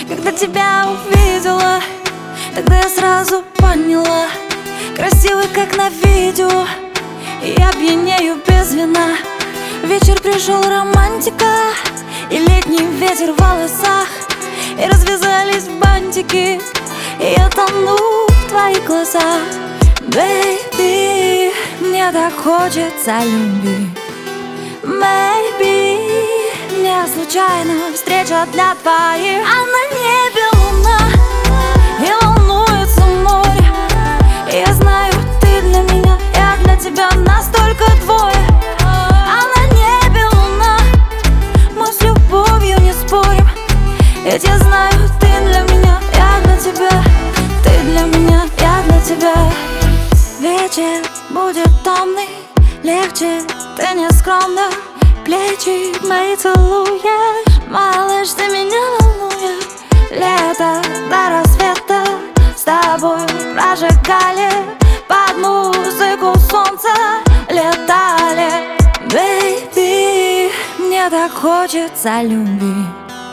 Когда тебя увидела, тогда я сразу поняла: красивый, как на видео, и я пьянею без вина. Вечер пришел, романтика, и летний ветер в волосах, и развязались бантики, и я тону в твоих глазах. Бэйби, мне так хочется любви. Maybe мне случайно встреча для твоих. А на небе луна, и волнуется море, и я знаю, ты для меня, я для тебя, нас только двое. А на небе луна, мы с любовью не спорим, ведь я знаю, ты для меня, я для тебя, ты для меня, я для тебя. Вечер будет томный, легче, ты не скромна. Плечи мои целуешь, малыш, ты меня волнуешь. Лето до рассвета с тобой прожигали, под музыку солнца летали. Бэйби, мне так хочется любви.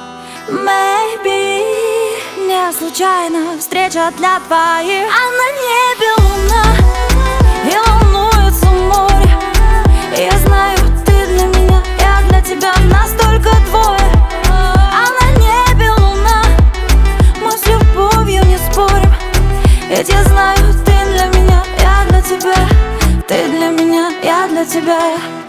Maybe мне случайно встреча для твоих. А на небе луна, и волнуется море, и я знаю, ты для меня, я для тебя, нас только двое. А на небе луна, мы с любовью не спорим, ведь я знаю, ты для меня, я для тебя, ты для меня, я для тебя.